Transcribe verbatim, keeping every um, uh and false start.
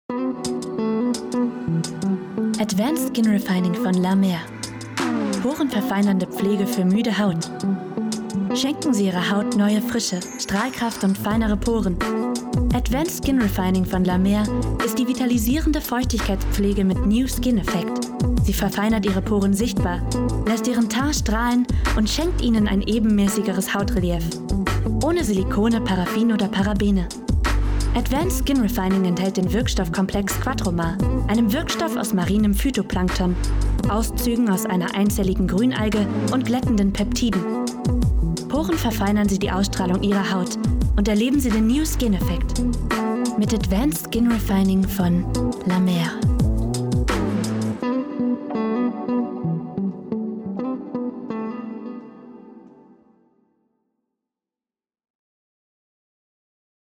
Advanced Skin Refining von La Mer. Porenverfeinernde Pflege für müde Haut. Schenken Sie Ihrer Haut neue Frische, Strahlkraft und feinere Poren. Advanced Skin Refining von La Mer ist die vitalisierende Feuchtigkeitspflege mit New Skin Effekt. Sie verfeinert Ihre Poren sichtbar, lässt Ihren Teint strahlen und schenkt Ihnen ein ebenmäßigeres Hautrelief. Ohne Silikone, Paraffin oder Parabene. Advanced Skin Refining enthält den Wirkstoffkomplex Quattromar, einem Wirkstoff aus marinem Phytoplankton, Auszügen aus einer einzelligen Grünalge und glättenden Peptiden. Poren verfeinern Sie die Ausstrahlung Ihrer Haut und erleben Sie den New Skin Effekt. Mit Advanced Skin Refining von La Mer.